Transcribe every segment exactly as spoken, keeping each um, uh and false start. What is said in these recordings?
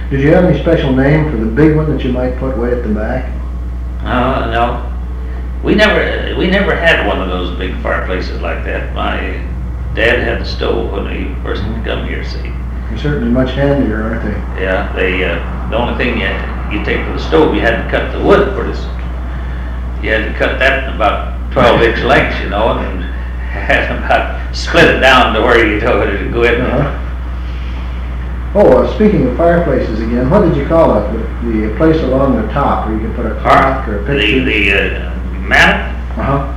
Did you have any special name for the big one that you might put way at the back? Uh, no. We never, we never had one of those big fireplaces like that. My dad had the stove when he first come here, see. They're certainly much handier, aren't they? Yeah, they, uh, the only thing you, you take for the stove, you had to cut the wood for this. You had to cut that in about twelve inch lengths, you know, and had about split it down to where you know it would go in. Uh-huh. Oh, uh, speaking of fireplaces again, what did you call it? The, the place along the top where you could put a clock or a picture? The, the uh, mantel? Uh-huh.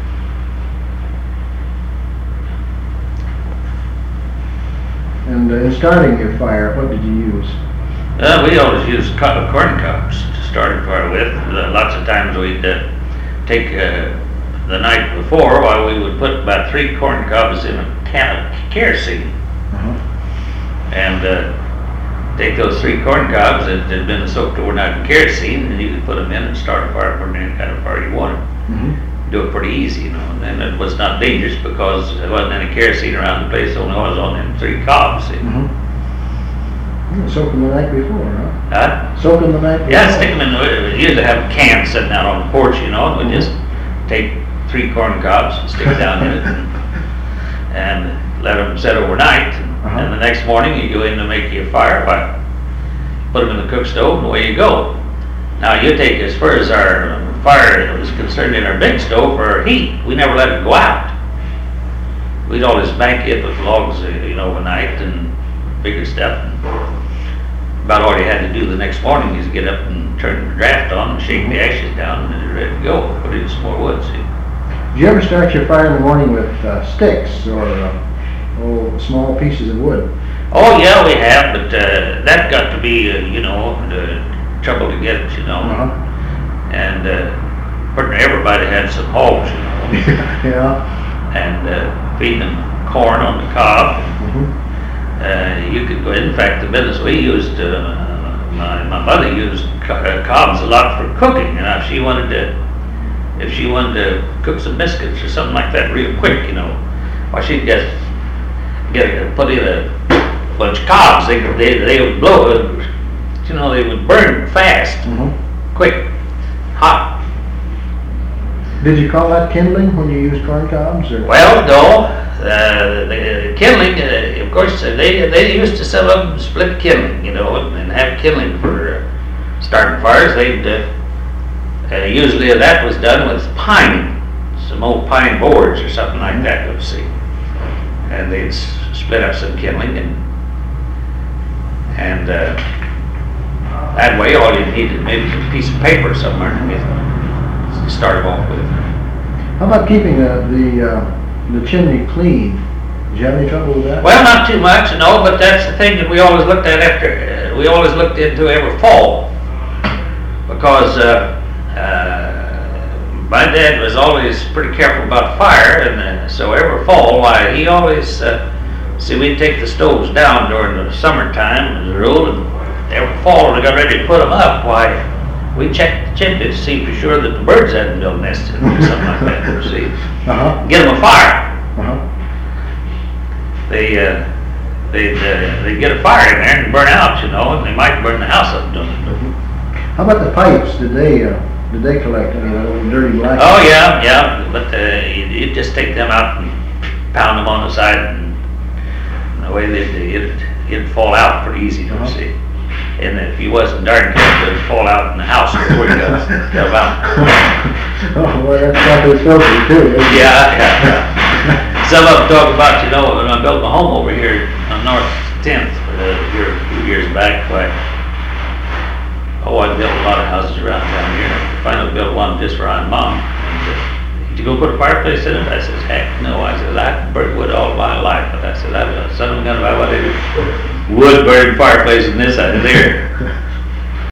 And uh, in starting your fire, what did you use? Uh, we always used co- corn cobs to start a fire with. Uh, lots of times we'd uh, take uh, the night before, while we would put about three corn cobs in a can of kerosene. Uh-huh. And uh, take those three corn cobs that had been soaked overnight in kerosene, and you could put them in and start a fire for any kind of fire you wanted. Mm-hmm. Do it pretty easy, you know, and then it was not dangerous because there wasn't any kerosene around the place, only was on them three cobs. See? Mm-hmm. Soak them the night before, huh? Huh? Soak them the night before? Yeah, stick them in, we usually have a can sitting out on the porch, you know, and we just take three corn cobs and stick it down in it and, and let them set overnight. Uh-huh. And the next morning you go in to make your fire, by, put them in the cook stove, and away you go. Now you take, as far as our fire was concerned in our big stove, for our heat, we never let it go out. We'd always bank it with logs, you know, overnight and bigger stuff. And about all you had to do the next morning is get up and turn the draft on and shake the ashes down, and it's ready to go. Put in some more wood, see. Did you ever start your fire in the morning with uh, sticks or uh, oh, small pieces of wood? Oh yeah, we have, but uh, that got to be, uh, you know, the trouble to get, you know. Uh-huh. And uh, pretty everybody had some hogs, you know. Yeah. And uh, feeding them corn on the cob. Mm-hmm. Uh, you could go. In fact, the business we used, uh, my my mother used co- uh, cobs a lot for cooking. And if she wanted to, if she wanted to cook some biscuits or something like that real quick, you know, why she'd get get put in a bunch of cobs. They could- they they would blow it. You know, they would burn fast, Mm-hmm. quick, hot. Did you call that kindling when you used corn cobs? Or? Well, no. Uh, the kindling, uh, of course, uh, they they used to sell them split kindling, you know, and, and have kindling for uh, starting fires. They'd uh, uh, usually that was done with pine, some old pine boards or something like that. Let's see, and they'd s- split up some kindling, and and uh, that way all you needed maybe a piece of paper somewhere to start them off with. How about keeping the the, uh, the chimney clean? Did you have any trouble with that? Well, not too much, no, but that's the thing that we always looked at after, uh, we always looked into every fall. Because uh, uh, my dad was always pretty careful about fire, and uh, so every fall, why, he always, uh, see, we'd take the stoves down during the summertime as a rule, and every fall when we got ready to put them up, why, we checked the chimney to see for sure that the birds hadn't built nests in them or something like that, you see. Uh-huh. Get them a fire. Uh-huh. They, uh, they'd, uh, they'd get a fire in there and burn out, you know, and they might burn the house up doing it. How about the pipes? Did they uh, did they collect any of that old dirty black? Oh, yeah, yeah, but uh, you, you just take them out and pound them on the side, and the way they, it'd, it'd fall out pretty easy, you Uh-huh. see. And if you wasn't darn careful, it'd fall out in the house before you got, got about. Oh, well, that's probably filthy too. isn't it? Yeah, yeah, yeah. Some of them talk about, you know, when I built my home over here on North tenth, uh, here a few years back, like, oh, I built a lot of houses around town here. Finally built one just for my mom. And, uh, did you go put a fireplace in it? I says, heck no. I said, I burnt wood all my life. But I said, I son of a gun, if I wanted a wood burning fireplace in this out of there.